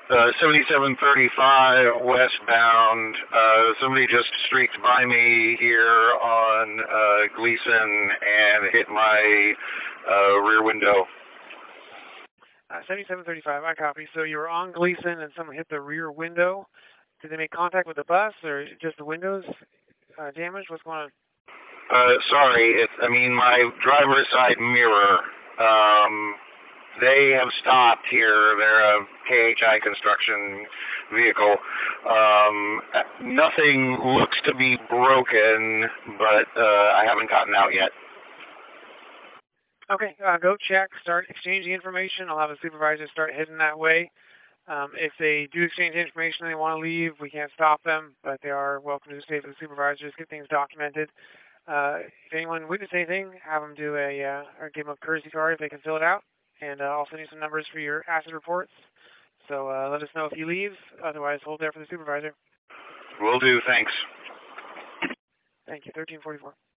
7735 westbound. Somebody just streaked by me here on Gleason and hit my rear window. 7735, I copy. So you were on Gleason and someone hit the rear window. Did they make contact with the bus or just the windows damaged? What's going on? Sorry, my driver's side mirror. They have stopped here. They're a KHI construction vehicle. Nothing looks to be broken, but I haven't gotten out yet. Okay, go check, start exchanging information. I'll have a supervisor start heading that way. If they do exchange information and they want to leave, we can't stop them, but they are welcome to stay for the supervisors, get things documented. If anyone witnessed anything, have them do or give them a courtesy card if they can fill it out. And I'll send you some numbers for your acid reports. So let us know if you leave. Otherwise, hold there for the supervisor. Will do. Thanks. Thank you. 1344.